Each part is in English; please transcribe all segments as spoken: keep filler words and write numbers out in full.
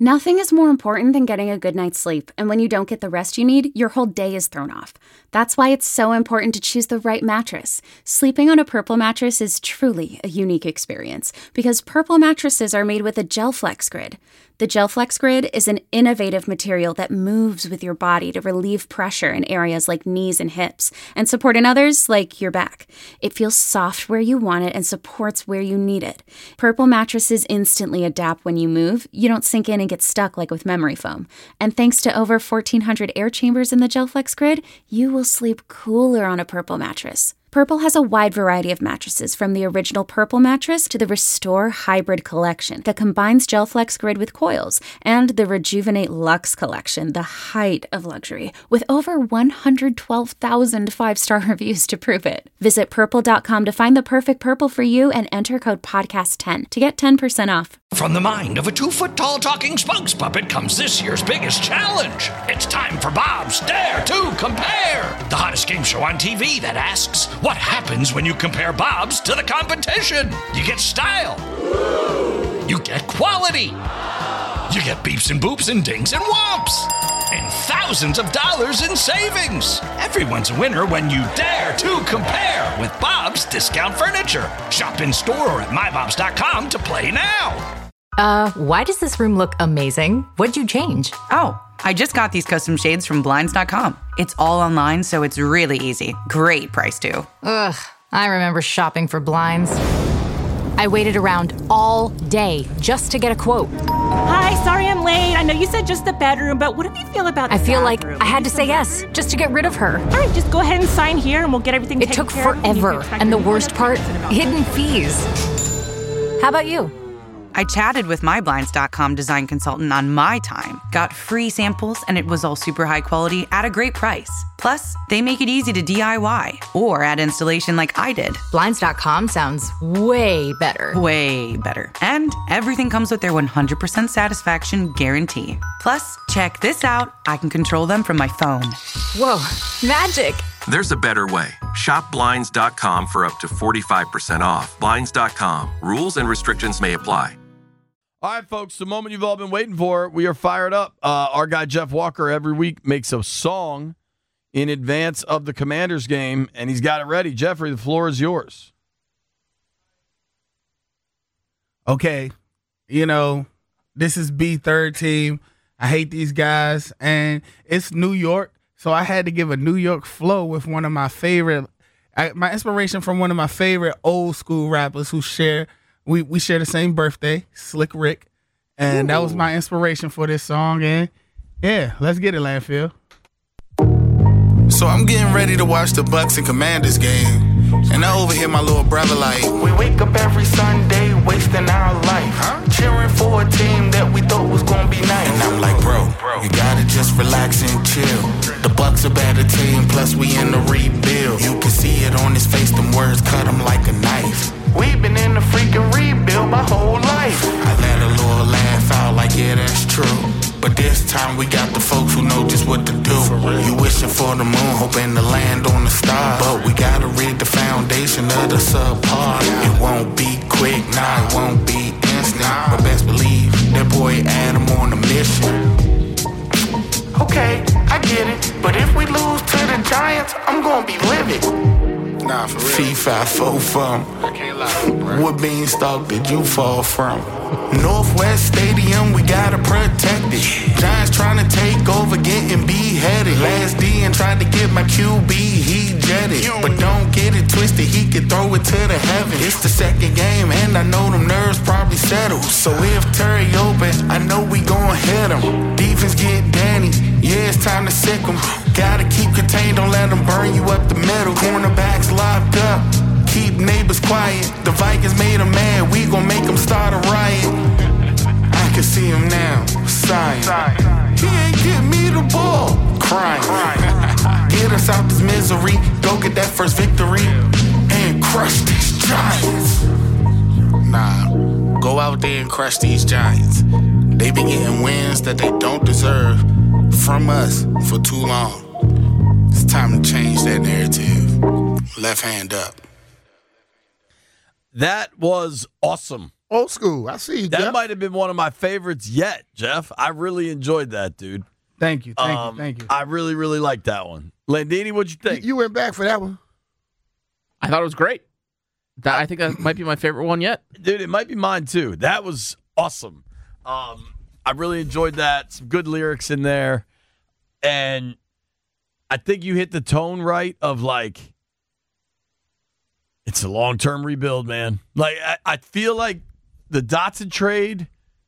Nothing is more important than getting a good night's sleep, and when you don't get the rest you need, your whole day is thrown off. That's why it's so important to choose the right mattress. Sleeping on a Purple mattress is truly a unique experience, because Purple mattresses are made with a GelFlex Grid. The GelFlex Grid is an innovative material that moves with your body to relieve pressure in areas like knees and hips, and support in others like your back. It feels soft where you want it and supports where you need it. Purple mattresses instantly adapt when you move. You don't sink in and get stuck like with memory foam. And thanks to over fourteen hundred air chambers in the GelFlex Grid, you will sleep cooler on a Purple mattress. Purple has a wide variety of mattresses, from the original Purple mattress to the Restore Hybrid collection that combines GelFlex Grid with coils, and the Rejuvenate Luxe collection, the height of luxury, with over one hundred twelve thousand five-star reviews to prove it. Visit purple dot com to find the perfect Purple for you and enter code podcast ten to get ten percent off. From the mind of a two-foot-tall talking spokes puppet comes this year's biggest challenge. It's time for Bob's Dare to Compare, the hottest game show on T V that asks, what happens when you compare Bob's to the competition? You get style. You get quality. You get beeps and boops and dings and whomps. And thousands of dollars in savings. Everyone's a winner when you dare to compare with Bob's Discount Furniture. Shop in store or at my bobs dot com to play now. Uh, why does this room look amazing? What'd you change? Oh, I just got these custom shades from blinds dot com. It's all online, so it's really easy. Great price, too. Ugh, I remember shopping for blinds. I waited around all day just to get a quote. Hi, sorry I'm late. I know you said just the bedroom, but what do you feel about the I feel bathroom? like I had to say yes just to get rid of her. All right, just go ahead and sign here and we'll get everything It taken took care of. forever, and the worst part, hidden fees. How about you? I chatted with my blinds dot com design consultant on my time, got free samples, and it was all super high quality at a great price. Plus, they make it easy to D I Y or add installation like I did. blinds dot com sounds way better. Way better. And everything comes with their one hundred percent satisfaction guarantee. Plus, check this out. I can control them from my phone. Whoa, magic. There's a better way. Shop blinds dot com for up to forty-five percent off. blinds dot com. Rules and restrictions may apply. All right, folks, the moment you've all been waiting for. We are fired up. Uh, our guy Jeff Walker every week makes a song in advance of the Commanders game, and he's got it ready. Jeffrey, the floor is yours. Okay, you know, this is B third team. I hate these guys, and it's New York, so I had to give a New York flow with one of my favorite, I, my inspiration from one of my favorite old school rappers who share We we share the same birthday, Slick Rick, and Ooh. That was my inspiration for this song. And yeah, let's get it, Landfill. So I'm getting ready to watch the Bucks and Commanders game, and I overhear my little brother like, we wake up every Sunday wasting our life, huh? cheering for a team that we thought was gonna be nice. And I'm like, bro, you gotta just relax and chill. The Bucks a better team, plus we in the rebuild. You can see it on his face, them words cut him like a knife. We've been in the freaking rebuild my whole life. I let a little laugh out like, yeah, that's true. But this time we got the folks who know just what to do. You wishing for the moon, hoping to land on the star. But we gotta rid the foundation of the subpar. It won't be quick, nah, it won't be instant. But best believe that boy Adam on a mission. Okay, I get it. But if we lose to the Giants, I'm gonna be livid. Nah, for real. Fee, fi, fo, fum. I can't lie. What beanstalk did you fall from? Northwest Stadium, we gotta protect it. Giants trying to take over, getting beheaded. Last D and tried to get my Q B, he jetted. But don't get it twisted, he could throw it to the heavens. It's the second game, and I know them nerves probably settled. So if Terry open, I know we gon' hit him. Defense get Danny, yeah, it's time to sick him. Gotta keep contained, don't let them burn you up the middle. Cornerbacks locked up, keep neighbors quiet. The Vikings made him mad, we gon' make him start a riot. I can see him now, sighing. He ain't give me the ball, crying. Get us out this misery, go get that first victory, and crush these Giants. Nah, go out there and crush these Giants. They been getting wins that they don't deserve from us for too long. It's time to change that narrative. Left hand up. That was awesome. Old school. I see you, That Jeff. might have been one of my favorites yet, Jeff. I really enjoyed that, dude. Thank you, thank Um, you, thank you. I really, really liked that one. Landini, what'd you think? You, you went back for that one. I thought it was great. That, I think that might be my favorite one yet. Dude, it might be mine too. That was awesome. Um, I really enjoyed that. Some good lyrics in there. And I think you hit the tone right of like, it's a long-term rebuild, man. Like, I, I feel like the Dotson trade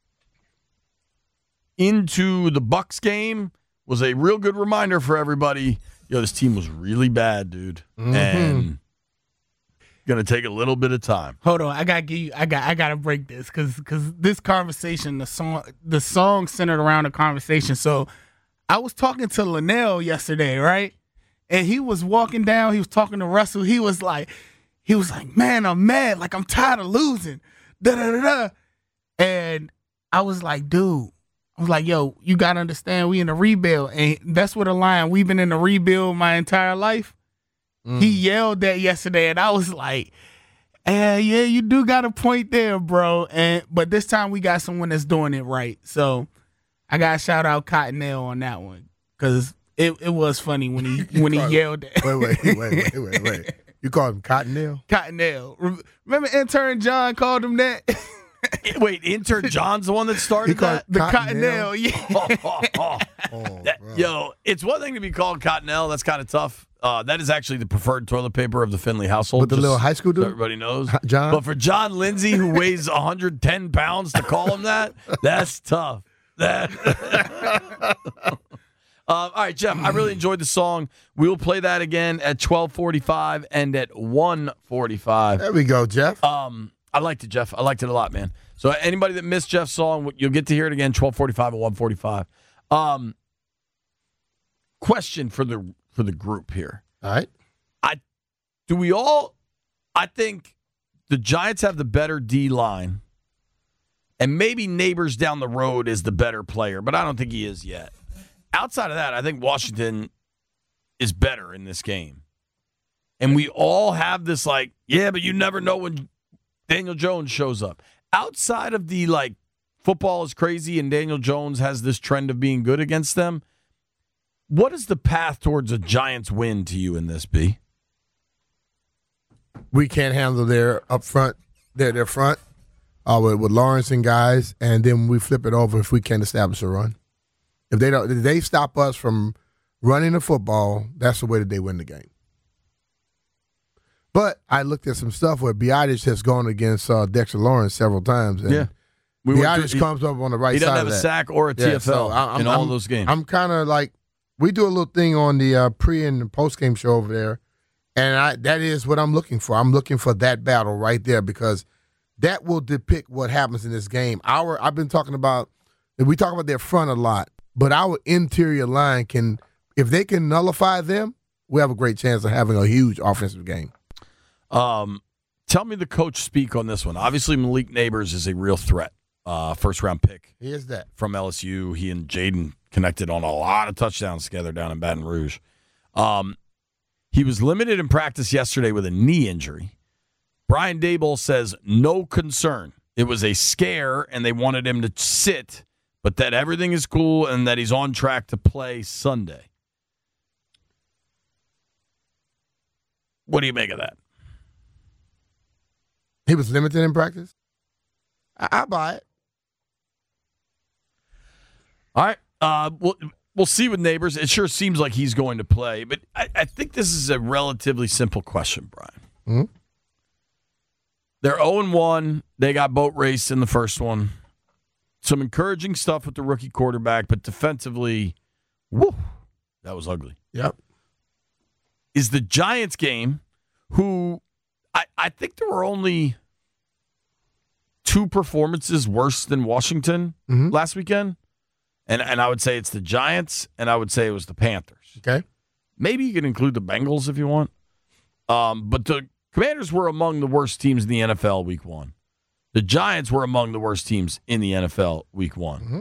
into the Bucks game was a real good reminder for everybody. Yo, this team was really bad, dude. Mm-hmm. And gonna take a little bit of time. Hold on, I gotta give you. I got. I gotta break this because because this conversation, the song, the song centered around the conversation. So, I was talking to Linnell yesterday, right? And he was walking down. He was talking to Russell. He was like, he was like, man, I'm mad. Like I'm tired of losing. Da da da da. And I was like, dude. I was like, yo, you gotta understand, we in a rebuild, and that's what a line. We've been in a rebuild my entire life. Mm. He yelled that yesterday, and I was like, eh, yeah, you do got a point there, bro. And but this time we got someone that's doing it right. So I gotta shout out Cottonelle on that one because it, it was funny when he when he yelled that. Wait, wait, wait, wait, wait, wait. You called him Cottonelle? Cottonelle. Remember intern John called him that? Wait, intern John's the one that started that? The Cottonelle, yeah. Oh, oh, oh. Oh, that, yo, it's one thing to be called Cottonelle. That's kind of tough. Uh, that is actually the preferred toilet paper of the Finley household. With the little high school dude? So everybody knows. John? But for John Lindsay, who weighs one hundred ten pounds, to call him that, that's tough. That. uh, all right, Jeff, I really enjoyed the song. We'll play that again at twelve forty-five and at one forty-five. There we go, Jeff. Um, I liked it, Jeff. I liked it a lot, man. So anybody that missed Jeff's song, you'll get to hear it again, twelve forty-five and one forty-five. Um, question for the for the group here. All right. I do we all I think the Giants have the better D line. And maybe Neighbors down the road is the better player, but I don't think he is yet. Outside of that, I think Washington is better in this game. And we all have this like, yeah, but you never know when Daniel Jones shows up. Outside of the, like, football is crazy and Daniel Jones has this trend of being good against them, what is the path towards a Giants win to you in this, B? We can't handle their up front, their, their front uh, with, with Lawrence and guys, and then we flip it over if we can't establish a run. If they don't, if they stop us from running the football, that's the way that they win the game. But I looked at some stuff where Biotis has gone against uh, Dexter Lawrence several times. And yeah. We Biotis through, comes up on the right he side of that. He doesn't have a sack or a T F L yeah, so I'm, in all I'm, of those games. I'm kind of like, we do a little thing on the uh, pre- and post-game show over there, and I, that is what I'm looking for. I'm looking for that battle right there because that will depict what happens in this game. Our I've been talking about, we talk about their front a lot, but our interior line can, if they can nullify them, we have a great chance of having a huge offensive game. Um, tell me the coach speak on this one. Obviously, Malik Neighbors is a real threat. Uh, first round pick. He is that. From L S U. He and Jaden connected on a lot of touchdowns together down in Baton Rouge. Um, he was limited in practice yesterday with a knee injury. Brian Daboll says no concern. It was a scare, and they wanted him to sit, but that everything is cool and that he's on track to play Sunday. What do you make of that? He was limited in practice? I, I buy it. All right. Uh, we'll, we'll see with Neighbors. It sure seems like he's going to play, but I, I think this is a relatively simple question, Brian. Mm-hmm. They're oh and one. They got boat raced in the first one. Some encouraging stuff with the rookie quarterback, but defensively, whoo, that was ugly. Yep. Is the Giants game, who I, I think there were only two performances worse than Washington mm-hmm. last weekend. And and I would say it's the Giants, and I would say it was the Panthers. Okay. Maybe you can include the Bengals if you want. Um, but the Commanders were among the worst teams in the N F L week one. The Giants were among the worst teams in the N F L week one. Mm-hmm.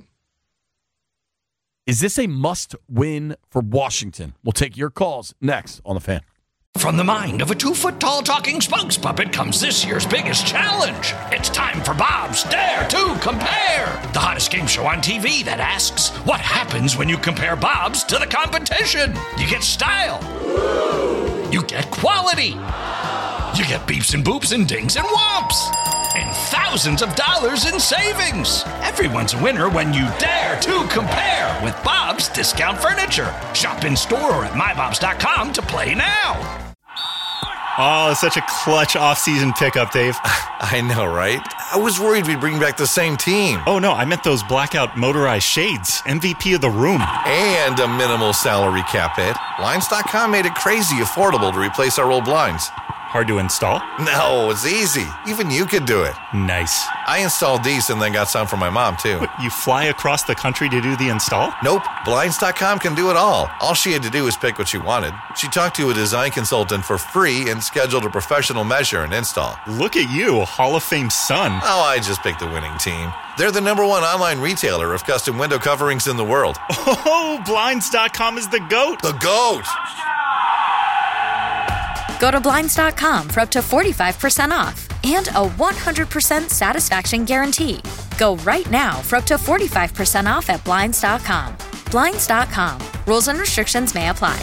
Is this a must-win for Washington? We'll take your calls next on The Fan. From the mind of a two-foot-tall talking spokes puppet comes this year's biggest challenge. It's time for Bob's Dare to Compare, the hottest game show on T V that asks, what happens when you compare Bob's to the competition? You get style. You get quality. You get beeps and boops and dings and whomps. And thousands of dollars in savings. Everyone's a winner when you dare to compare with Bob's Discount Furniture. Shop in store or at my bobs dot com to play now. Oh, it's such a clutch off-season pickup, Dave. I know, right? I was worried we'd bring back the same team. Oh, no, I meant those blackout motorized shades. M V P of the room. And a minimal salary cap hit. Blinds dot com made it crazy affordable to replace our old blinds. Hard to install? No, it's easy. Even you could do it. Nice. I installed these and then got some for my mom, too. What, you fly across the country to do the install? Nope. Blinds dot com can do it all. All she had to do was pick what she wanted. She talked to a design consultant for free and scheduled a professional measure and install. Look at you, a Hall of Fame son. Oh, I just picked the winning team. They're the number one online retailer of custom window coverings in the world. Oh, Blinds dot com is the GOAT. The GOAT! Go to Blinds dot com for up to forty-five percent off and a one hundred percent satisfaction guarantee. Go right now for up to forty-five percent off at Blinds dot com. Blinds dot com. Rules and restrictions may apply.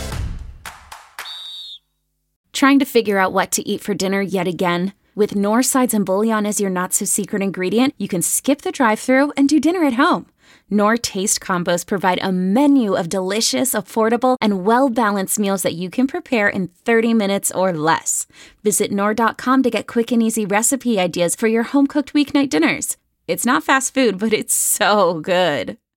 Trying to figure out what to eat for dinner yet again? With Knorr sides and bouillon as your not-so-secret ingredient, you can skip the drive-thru and do dinner at home. Knorr Taste Combos provide a menu of delicious, affordable, and well-balanced meals that you can prepare in thirty minutes or less. Visit Knorr dot com to get quick and easy recipe ideas for your home-cooked weeknight dinners. It's not fast food, but it's so good.